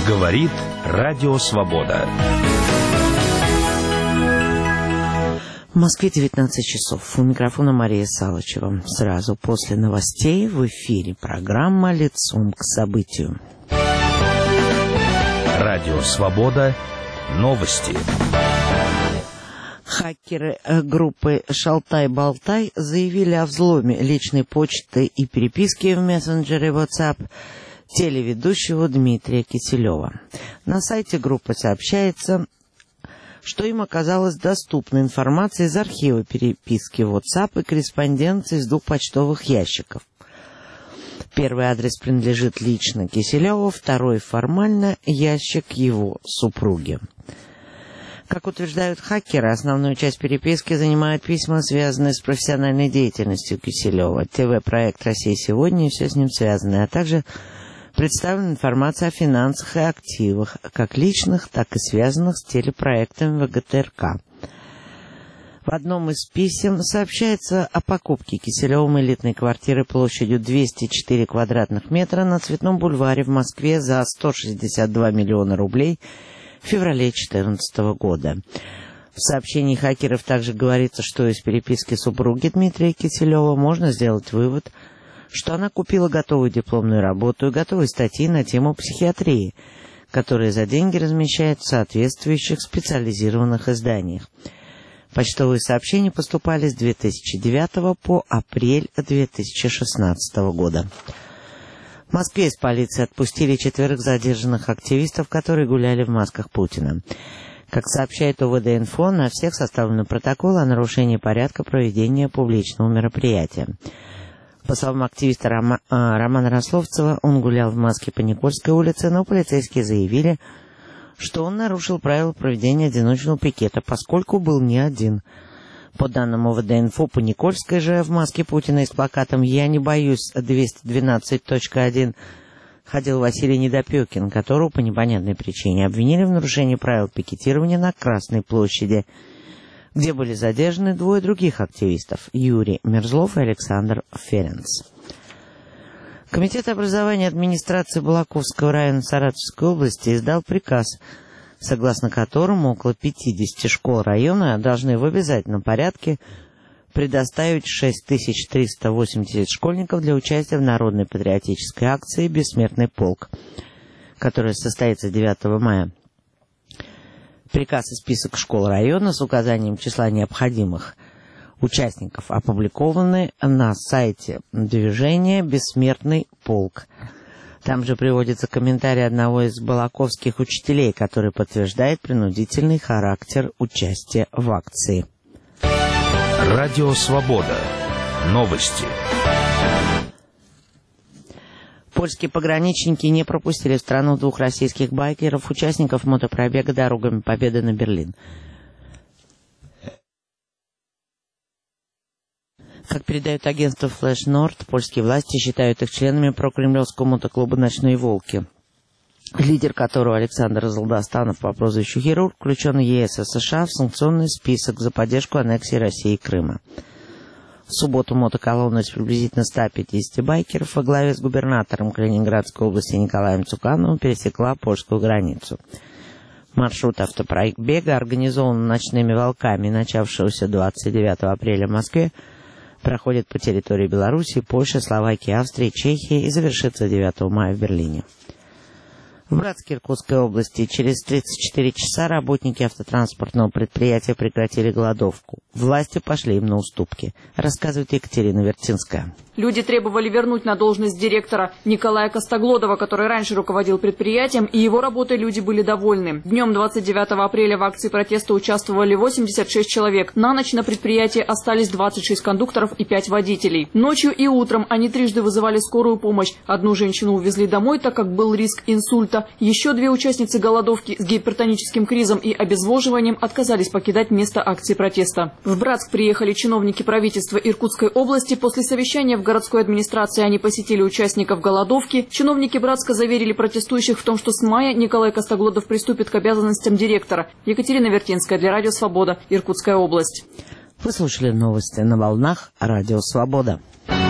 Говорит Радио Свобода. В Москве 19 часов. У микрофона Мария Салычева. Сразу после новостей в эфире программа «Лицом к событию». Радио Свобода. Новости. Хакеры группы «Шалтай-Болтай» заявили о взломе личной почты и переписки в мессенджере WhatsApp телеведущего Дмитрия Киселева. На сайте группы сообщается, что им оказалась доступна информация из архива переписки WhatsApp и корреспонденции из 2 почтовых ящиков. Первый адрес принадлежит лично Киселеву, второй формально ящик его супруги. Как утверждают хакеры, основную часть переписки занимают письма, связанные с профессиональной деятельностью Киселева, ТВ-проект «Россия сегодня» и все с ним связанное, а также представлена информация о финансах и активах, как личных, так и связанных с телепроектами ВГТРК. В одном из писем сообщается о покупке Киселевым элитной квартиры площадью 204 квадратных метра на Цветном бульваре в Москве за 162 миллиона рублей в феврале 2014 года. В сообщении хакеров также говорится, что из переписки супруги Дмитрия Киселева можно сделать вывод, что она купила готовую дипломную работу и готовые статьи на тему психиатрии, которые за деньги размещают в соответствующих специализированных изданиях. Почтовые сообщения поступали с 2009 по апрель 2016 года. В Москве из полиции отпустили 4 задержанных активистов, которые гуляли в масках Путина. Как сообщает ОВД-инфо, на всех составлен протокол о нарушении порядка проведения публичного мероприятия. По словам активиста Романа Рословцева, он гулял в маске по Никольской улице, но полицейские заявили, что он нарушил правила проведения одиночного пикета, поскольку был не один. По данным ОВД-инфо, по Никольской же в маске Путина и с плакатом «Я не боюсь 212.1» ходил Василий Недопекин, которого по непонятной причине обвинили в нарушении правил пикетирования на Красной площади, где были задержаны 2 других активистов – Юрий Мерзлов и Александр Ференц. Комитет образования администрации Балаковского района Саратовской области издал приказ, согласно которому около 50 школ района должны в обязательном порядке предоставить 6380 школьников для участия в народной патриотической акции «Бессмертный полк», которая состоится 9 мая. Приказ и список школ района с указанием числа необходимых участников опубликованы на сайте движения «Бессмертный полк». Там же приводится комментарий одного из балаковских учителей, который подтверждает принудительный характер участия в акции. Радио Свобода. Новости. Польские пограничники не пропустили в страну 2 российских байкеров, участников мотопробега «Дорогами Победы» на Берлин. Как передает агентство Flash Nord, польские власти считают их членами прокремлевского мотоклуба «Ночные волки», лидер которого Александр Золдостанов по прозвищу «Хирург» включен ЕС и США в санкционный список за поддержку аннексии России и Крыма. В субботу мотоколонна из приблизительно 150 байкеров во главе с губернатором Калининградской области Николаем Цукановым пересекла польскую границу. Маршрут автопробега, организован ночными волками, начавшегося 29 апреля в Москве, проходит по территории Белоруссии, Польши, Словакии, Австрии, Чехии и завершится 9 мая в Берлине. В Братске Иркутской области через 34 часа работники автотранспортного предприятия прекратили голодовку. Власти пошли им на уступки, рассказывает Екатерина Вертинская. Люди требовали вернуть на должность директора Николая Костоглодова, который раньше руководил предприятием, и его работой люди были довольны. Днем 29 апреля в акции протеста участвовали 86 человек. На ночь на предприятии остались 26 кондукторов и 5 водителей. Ночью и утром они трижды вызывали скорую помощь. Одну женщину увезли домой, так как был риск инсульта. Еще 2 участницы голодовки с гипертоническим кризом и обезвоживанием отказались покидать место акции протеста. В Братск приехали чиновники правительства Иркутской области. После совещания в городской администрации они посетили участников голодовки. Чиновники Братска заверили протестующих в том, что с мая Николай Костоглодов приступит к обязанностям директора. Екатерина Вертинская для Радио Свобода, Иркутская область. Вы слушали новости на волнах Радио Свобода.